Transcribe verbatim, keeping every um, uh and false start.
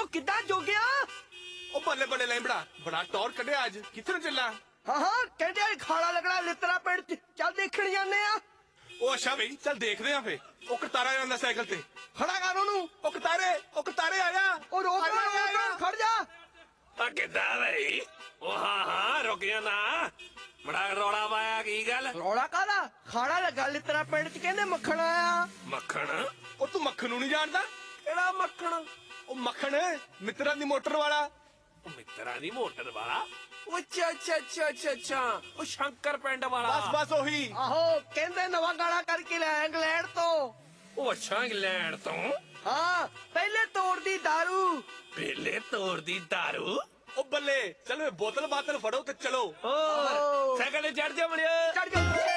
ਉਹ ਕਿੱਦਾਂ ਜੋਗਿਆ? ਉਹ ਬੱਲੇ ਬੱਲੇ ਲੈਂਬੜਾ ਬੜਾ ਟੌਰ ਕੱਢਿਆ ਅੱਜ। ਕਿੱਥੇ ਨੂੰ ਚੱਲਾ? ਹਾਂ ਹਾਂ ਕਹਿੰਦੇ ਖਾਲਾ ਲੱਗਣਾ ਲਿੱਤਰਾ ਪਿੰਡ ਚ, ਚੱਲ ਦੇਖਣ ਜਾਂਦੇ ਆ। ਉਹ ਅੱਛਾ ਬਈ ਚੱਲ ਦੇਖਦੇ ਆ ਫੇ। ਉਹ ਕਰਤਾਰਾ ਜਾਂਦਾ ਸਾਈਕਲ ਤੇ। ਖੜਾ ਕਰ ਉਹਨੂੰ। ਉਹ ਕਰਤਾਰੇ ਉਹ ਕਰਤਾਰੇ ਆਇਆ। ਉਹ ਰੋਕ ਆਇਆ, ਰੋਕ ਆਇਆ। ਖੜ ਜਾ। ਆ ਕਿੱਦਾਂ ਬਈ? ਉਹ ਹਾਂ ਹਾਂ ਰੁਕਿਆ ਨਾ, ਬੜਾ ਰੌਲਾ ਪਾਇਆ। ਕੀ ਗੱਲ? ਰੌਲਾ ਕਾਹਦਾ? ਖਾੜਾ ਲੱਗਾ ਲਿੱਤਰਾ ਪਿੰਡ ਚ, ਕਹਿੰਦੇ ਮੱਖਣ ਆਇਆ। ਮੱਖਣ? ਉਹ ਤੂੰ ਮੱਖਣ ਨੂੰ ਨਹੀਂ ਜਾਣਦਾ? ਕਿਹੜਾ ਮੱਖਣ? ਉਹ ਮੱਖਣ ਮਿੱਤਰਾਂ ਦੀ ਮੋਟਰ ਵਾਲਾ। ਉਹ ਮਿੱਤਰਾਂ ਦੀ ਮੋਟਰ ਵਾਲਾ? ਉਹ ਅੱਛਾ ਅੱਛਾ ਅੱਛਾ ਅੱਛਾ ਅੱਛਾ ਉਹ ਸ਼ੰਕਰ ਪਿੰਡ ਵਾਲਾ। ਬਸ ਬਸ ਉਹੀ। ਆਹੋ ਕਹਿੰਦੇ ਨਵਾਂ ਗਾਲਾ ਕਰਕੇ ਲਿਆ ਇੰਗਲੈਂਡ ਤੋਂ। ਉਹ ਅੱਛਾ ਇੰਗਲੈਂਡ ਤੋਂ? ਹਾਂ ਪਹਿਲੇ ਤੋੜਦੀ ਦਾਰੂ। ਪਹਿਲੇ ਤੋੜਦੀ ਦਾਰੂ? ਉਹ ਬੱਲੇ ਚੱਲ ਵੇ ਬੋਤਲ ਬਾਤਲ ਫੜੋ ਤੇ ਚਲੋ। ਓ ਸਾਈਕਲ ਤੇ ਚੜ ਜਾ ਮੜਿਆ। ਚੜ ਜਾ।